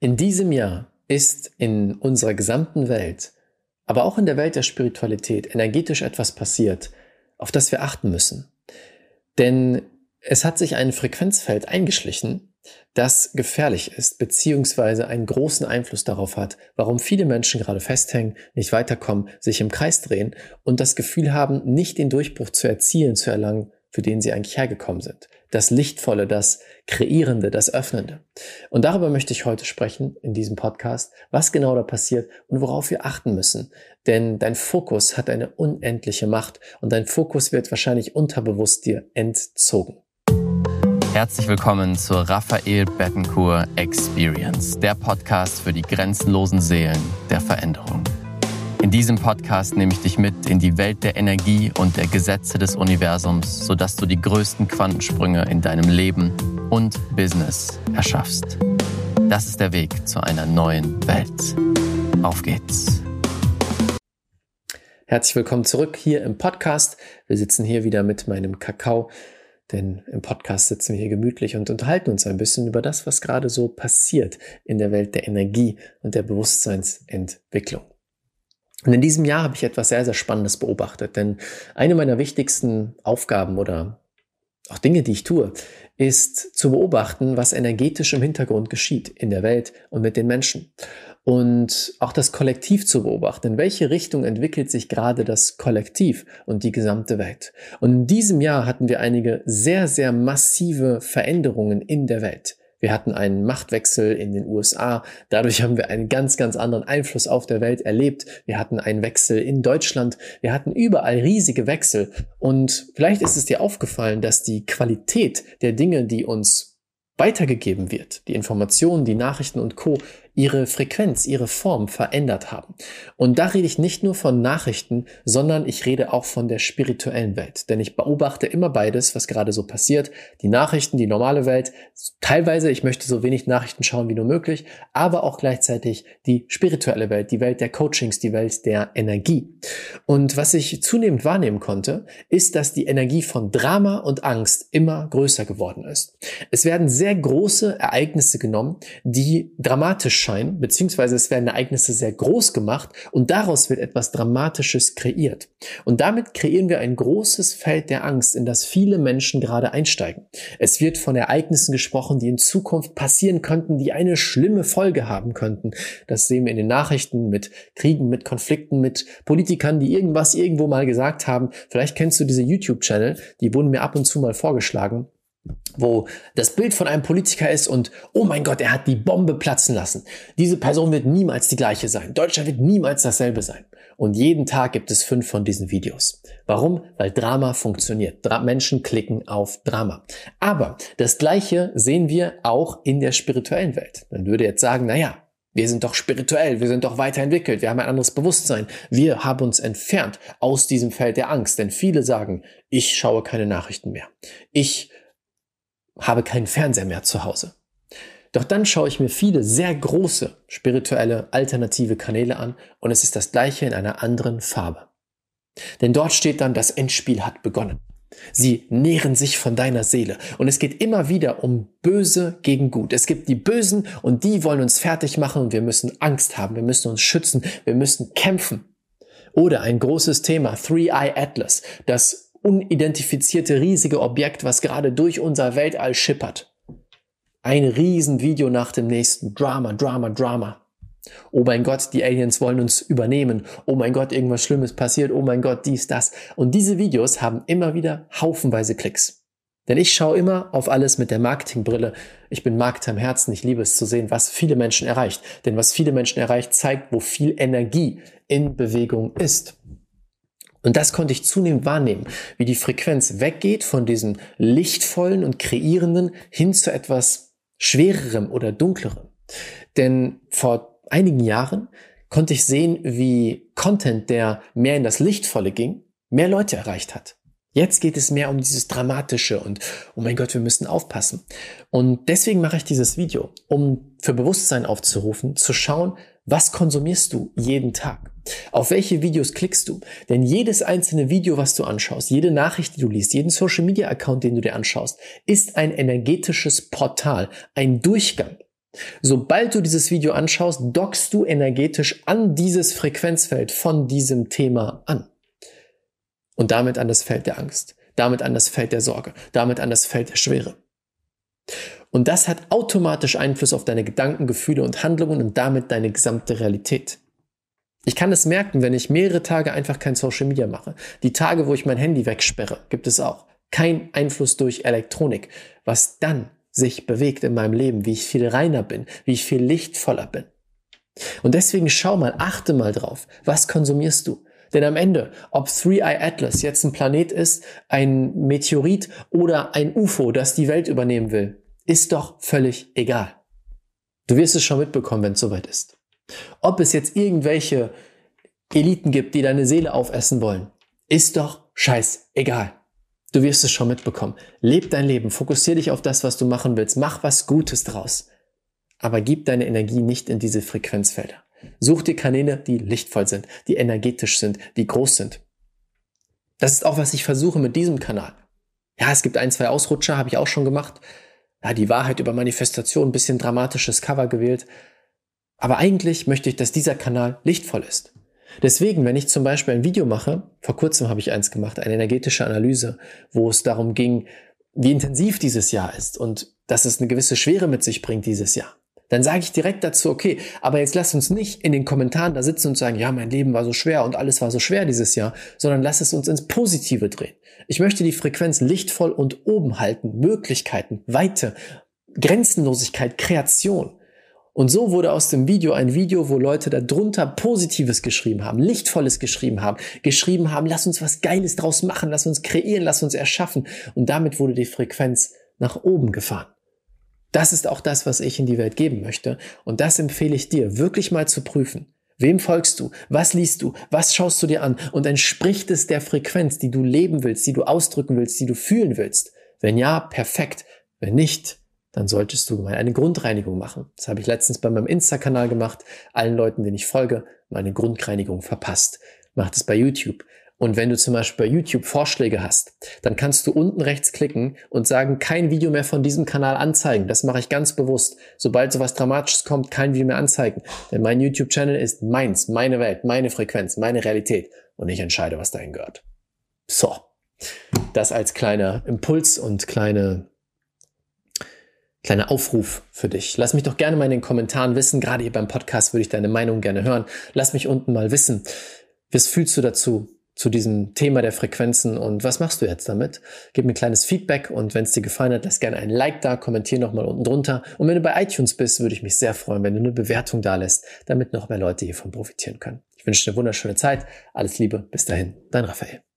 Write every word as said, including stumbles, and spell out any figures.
In diesem Jahr ist in unserer gesamten Welt, aber auch in der Welt der Spiritualität, energetisch etwas passiert, auf das wir achten müssen. Denn es hat sich ein Frequenzfeld eingeschlichen, das gefährlich ist, beziehungsweise einen großen Einfluss darauf hat, warum viele Menschen gerade festhängen, nicht weiterkommen, sich im Kreis drehen und das Gefühl haben, nicht den Durchbruch zu erzielen, zu erlangen, für den sie eigentlich hergekommen sind. Das Lichtvolle, das Kreierende, das Öffnende. Und darüber möchte ich heute sprechen in diesem Podcast, was genau da passiert und worauf wir achten müssen. Denn dein Fokus hat eine unendliche Macht und dein Fokus wird wahrscheinlich unterbewusst dir entzogen. Herzlich willkommen zur Raphael Bettencourt Experience, der Podcast für die grenzenlosen Seelen der Veränderung. In diesem Podcast nehme ich dich mit in die Welt der Energie und der Gesetze des Universums, sodass du die größten Quantensprünge in deinem Leben und Business erschaffst. Das ist der Weg zu einer neuen Welt. Auf geht's! Herzlich willkommen zurück hier im Podcast. Wir sitzen hier wieder mit meinem Kakao, denn im Podcast sitzen wir hier gemütlich und unterhalten uns ein bisschen über das, was gerade so passiert in der Welt der Energie und der Bewusstseinsentwicklung. Und in diesem Jahr habe ich etwas sehr, sehr Spannendes beobachtet, denn eine meiner wichtigsten Aufgaben oder auch Dinge, die ich tue, ist zu beobachten, was energetisch im Hintergrund geschieht in der Welt und mit den Menschen. Und auch das Kollektiv zu beobachten, in welche Richtung entwickelt sich gerade das Kollektiv und die gesamte Welt. Und in diesem Jahr hatten wir einige sehr, sehr massive Veränderungen in der Welt. Wir hatten einen Machtwechsel in den U S A. Dadurch haben wir einen ganz, ganz anderen Einfluss auf der Welt erlebt. Wir hatten einen Wechsel in Deutschland. Wir hatten überall riesige Wechsel. Und vielleicht ist es dir aufgefallen, dass die Qualität der Dinge, die uns weitergegeben wird, die Informationen, die Nachrichten und Co., ihre Frequenz, ihre Form verändert haben. Und da rede ich nicht nur von Nachrichten, sondern ich rede auch von der spirituellen Welt. Denn ich beobachte immer beides, was gerade so passiert. Die Nachrichten, die normale Welt, teilweise, ich möchte so wenig Nachrichten schauen wie nur möglich, aber auch gleichzeitig die spirituelle Welt, die Welt der Coachings, die Welt der Energie. Und was ich zunehmend wahrnehmen konnte, ist, dass die Energie von Drama und Angst immer größer geworden ist. Es werden sehr große Ereignisse genommen, die dramatisch scheinen, beziehungsweise es werden Ereignisse sehr groß gemacht und daraus wird etwas Dramatisches kreiert. Und damit kreieren wir ein großes Feld der Angst, in das viele Menschen gerade einsteigen. Es wird von Ereignissen gesprochen, die in Zukunft passieren könnten, die eine schlimme Folge haben könnten. Das sehen wir in den Nachrichten mit Kriegen, mit Konflikten, mit Politikern, die irgendwas irgendwo mal gesagt haben. Vielleicht kennst du diese YouTube-Channel, die wurden mir ab und zu mal vorgeschlagen, wo das Bild von einem Politiker ist und oh mein Gott, er hat die Bombe platzen lassen. Diese Person wird niemals die gleiche sein. Deutschland wird niemals dasselbe sein. Und jeden Tag gibt es fünf von diesen Videos. Warum? Weil Drama funktioniert. Dra- Menschen klicken auf Drama. Aber das Gleiche sehen wir auch in der spirituellen Welt. Man würde jetzt sagen, naja, wir sind doch spirituell, wir sind doch weiterentwickelt, wir haben ein anderes Bewusstsein. Wir haben uns entfernt aus diesem Feld der Angst. Denn viele sagen, ich schaue keine Nachrichten mehr. Ich habe keinen Fernseher mehr zu Hause. Doch dann schaue ich mir viele sehr große spirituelle alternative Kanäle an und es ist das Gleiche in einer anderen Farbe. Denn dort steht dann, das Endspiel hat begonnen. Sie nähren sich von deiner Seele und es geht immer wieder um Böse gegen Gut. Es gibt die Bösen und die wollen uns fertig machen und wir müssen Angst haben, wir müssen uns schützen, wir müssen kämpfen. Oder ein großes Thema, Three-Eye Atlas, das unidentifizierte riesige Objekt, was gerade durch unser Weltall schippert. Ein Riesenvideo nach dem nächsten. Drama, Drama, Drama. Oh mein Gott, die Aliens wollen uns übernehmen. Oh mein Gott, irgendwas Schlimmes passiert. Oh mein Gott, dies, das. Und diese Videos haben immer wieder haufenweise Klicks. Denn ich schaue immer auf alles mit der Marketingbrille. Ich bin Marketer im Herzen. Ich liebe es zu sehen, was viele Menschen erreicht. Denn was viele Menschen erreicht, zeigt, wo viel Energie in Bewegung ist. Und das konnte ich zunehmend wahrnehmen, wie die Frequenz weggeht von diesem lichtvollen und kreierenden hin zu etwas schwererem oder dunklerem. Denn vor einigen Jahren konnte ich sehen, wie Content, der mehr in das Lichtvolle ging, mehr Leute erreicht hat. Jetzt geht es mehr um dieses Dramatische und oh mein Gott, wir müssen aufpassen. Und deswegen mache ich dieses Video, um für Bewusstsein aufzurufen, zu schauen, was konsumierst du jeden Tag? Auf welche Videos klickst du? Denn jedes einzelne Video, was du anschaust, jede Nachricht, die du liest, jeden Social Media Account, den du dir anschaust, ist ein energetisches Portal, ein Durchgang. Sobald du dieses Video anschaust, dockst du energetisch an dieses Frequenzfeld von diesem Thema an. Und damit an das Feld der Angst, damit an das Feld der Sorge, damit an das Feld der Schwere. Und das hat automatisch Einfluss auf deine Gedanken, Gefühle und Handlungen und damit deine gesamte Realität. Ich kann es merken, wenn ich mehrere Tage einfach kein Social Media mache. Die Tage, wo ich mein Handy wegsperre, gibt es auch. Kein Einfluss durch Elektronik. Was dann sich bewegt in meinem Leben, wie ich viel reiner bin, wie ich viel lichtvoller bin. Und deswegen schau mal, achte mal drauf, was konsumierst du? Denn am Ende, ob Three Eye Atlas jetzt ein Planet ist, ein Meteorit oder ein U F O, das die Welt übernehmen will, ist doch völlig egal. Du wirst es schon mitbekommen, wenn es soweit ist. Ob es jetzt irgendwelche Eliten gibt, die deine Seele aufessen wollen, ist doch scheißegal. Du wirst es schon mitbekommen. Leb dein Leben, fokussier dich auf das, was du machen willst, mach was Gutes draus. Aber gib deine Energie nicht in diese Frequenzfelder. Such dir Kanäle, die lichtvoll sind, die energetisch sind, die groß sind. Das ist auch, was ich versuche mit diesem Kanal. Ja, es gibt ein, zwei Ausrutscher, habe ich auch schon gemacht. Ja, die Wahrheit über Manifestation, ein bisschen dramatisches Cover gewählt. Aber eigentlich möchte ich, dass dieser Kanal lichtvoll ist. Deswegen, wenn ich zum Beispiel ein Video mache, vor kurzem habe ich eins gemacht, eine energetische Analyse, wo es darum ging, wie intensiv dieses Jahr ist und dass es eine gewisse Schwere mit sich bringt dieses Jahr. Dann sage ich direkt dazu, okay, aber jetzt lass uns nicht in den Kommentaren da sitzen und sagen, ja, mein Leben war so schwer und alles war so schwer dieses Jahr, sondern lass es uns ins Positive drehen. Ich möchte die Frequenz lichtvoll und oben halten, Möglichkeiten, Weite, Grenzenlosigkeit, Kreation. Und so wurde aus dem Video ein Video, wo Leute darunter Positives geschrieben haben, Lichtvolles geschrieben haben, geschrieben haben, lass uns was Geiles draus machen, lass uns kreieren, lass uns erschaffen. Und damit wurde die Frequenz nach oben gefahren. Das ist auch das, was ich in die Welt geben möchte. Und das empfehle ich dir, wirklich mal zu prüfen. Wem folgst du? Was liest du? Was schaust du dir an? Und entspricht es der Frequenz, die du leben willst, die du ausdrücken willst, die du fühlen willst? Wenn ja, perfekt. Wenn nicht, dann solltest du mal eine Grundreinigung machen. Das habe ich letztens bei meinem Insta-Kanal gemacht. Allen Leuten, denen ich folge, meine Grundreinigung verpasst. Mach das bei YouTube. Und wenn du zum Beispiel bei YouTube Vorschläge hast, dann kannst du unten rechts klicken und sagen, kein Video mehr von diesem Kanal anzeigen. Das mache ich ganz bewusst. Sobald sowas Dramatisches kommt, kein Video mehr anzeigen. Denn mein YouTube-Channel ist meins, meine Welt, meine Frequenz, meine Realität. Und ich entscheide, was dahin gehört. So, das als kleiner Impuls und kleine, kleiner Aufruf für dich. Lass mich doch gerne mal in den Kommentaren wissen. Gerade hier beim Podcast würde ich deine Meinung gerne hören. Lass mich unten mal wissen. Was fühlst du dazu? Zu diesem Thema der Frequenzen und was machst du jetzt damit? Gib mir ein kleines Feedback und wenn es dir gefallen hat, lass gerne ein Like da, kommentier nochmal unten drunter und wenn du bei iTunes bist, würde ich mich sehr freuen, wenn du eine Bewertung da lässt, damit noch mehr Leute hiervon profitieren können. Ich wünsche dir eine wunderschöne Zeit, alles Liebe, bis dahin, dein Raphael.